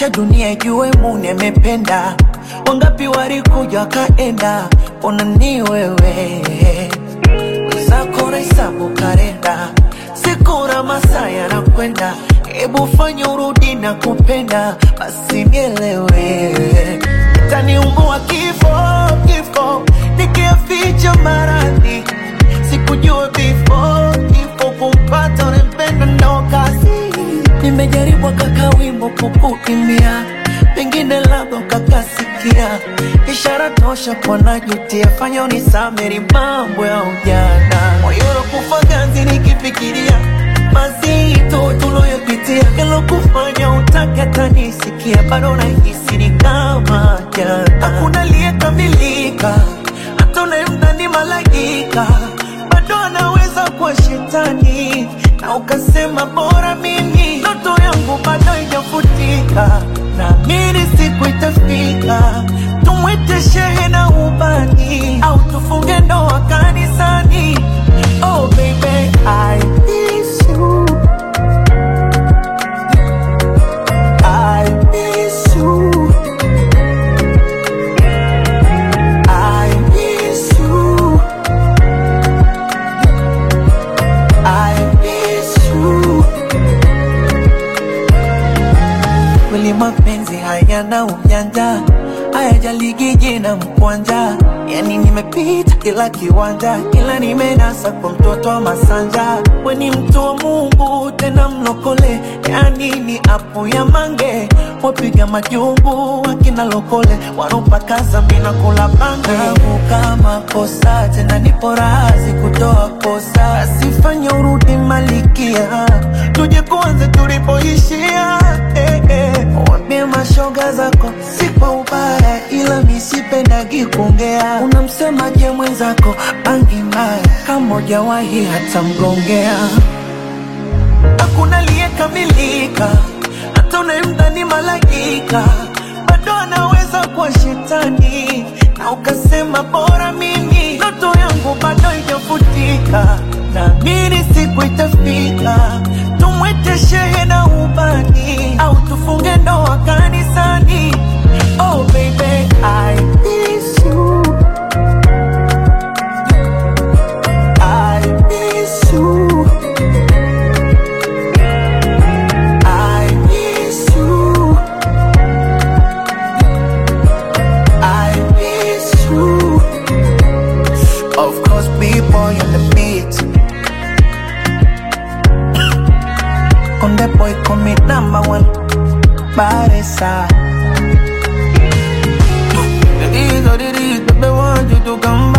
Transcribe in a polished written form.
acha dunia ijue Mungu amependa. Wangapi walikuja kaenda, ona ni wewe. Wenzako na hesabu kalenda, siku na masaa yanakwenda. Hebu fanya urudi na kupenda, basi nielewe. Itaniumbua kifo, nikiaficha maradhi. Sikujua kifo kumpata unempenda ndo kazi. Nimejaribu kaka wimbo kukukimbia, pengine labda kakasikia. Ishara tosha kwa najutia, fanya unisameri mambo ya ujana. Moyo kufa ganzi nikifikiria mazito tuloyopitia. Kelo kufanya utake tanisikia, bado nahisi ni kama jana. Hakuna aliyekamilika, hata unayemdhani malaika bado anaweza kuwa shetani. Na ukasema bora mimi, ndoto yangu bado haijafutika. Naamini siku itafika, tumwite shehe na ubani, au tufunge ndoa kanisani. Oh baby, I miss you, I miss you, I miss you, I miss you. Kweli mapenzi hayana ujanja, hayajaligi jina mkwanja. Yani nimepita kila kiwanja, ila nimenasa kwa mtoto wa Masanja. We ni mtu wa Mungu tena mlokole, yani ni apo ya mange. Wapiga majumbu wakina lokole, wanopaka zambi na kula bange. Kama kosa tena nipo razi kutoa kosa, asifanya urudi malikia, tuje kuanze tulipoishia. Wambie mashoga zako si kwa ubaya, ila misipendagi kuongea. Unamsemaje mwenzako bangi mbaya, kama hujawahi hata mgongea. Hakuna aliyekamilika, hata unayemdhani malaika bado anaweza kuwa shetani. Na ukasema bora mimi, ndoto yangu bado haijafutika. Naamini siku itafika, tumwite shehe na ubani, au tufunge ndoa kanisani. Oh baby, I miss you, I miss you, I miss you, I miss you. Of course, B-boy on the beat. On the boy commit #1, Baresa. It is what it is, but they want you to come back.